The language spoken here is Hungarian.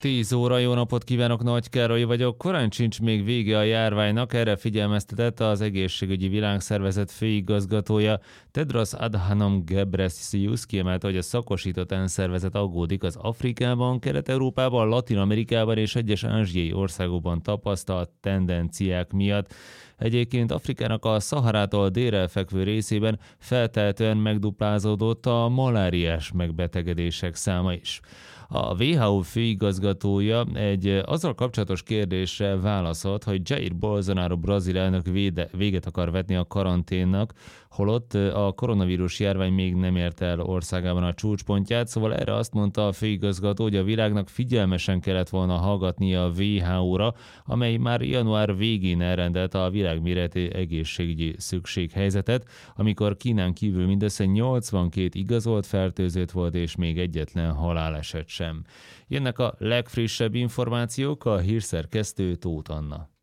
10 óra, jó napot kívánok, Nagy Károly vagyok. Korán sincs még vége a járványnak, erre figyelmeztetett az Egészségügyi Világszervezet főigazgatója. Tedros Adhanom Ghebreyesus kiemelte, hogy a szakosított ENSZ szervezet aggódik az Afrikában, Kelet-Európában, Latin-Amerikában és egyes ázsiai országokban tapasztalt tendenciák miatt. Egyébként Afrikának a Szaharától délre fekvő részében feltehetően megduplázódott a maláriás megbetegedések száma is. A WHO főigazgatója egy azzal kapcsolatos kérdésre válaszolt, hogy Jair Bolsonaro brazil elnök véget akar vetni a karanténnak, holott a koronavírus járvány még nem ért el országában a csúcspontját, szóval erre azt mondta a főigazgató, hogy a világnak figyelmesen kellett volna hallgatnia a WHO-ra, amely már január végén elrendelte a világméretű egészségügyi szükséghelyzetet, amikor Kínán kívül mindössze 82 igazolt fertőzött volt, és még egyetlen haláleset sem. Jönnek a legfrissebb információk, a hírszerkesztő Tóth Anna.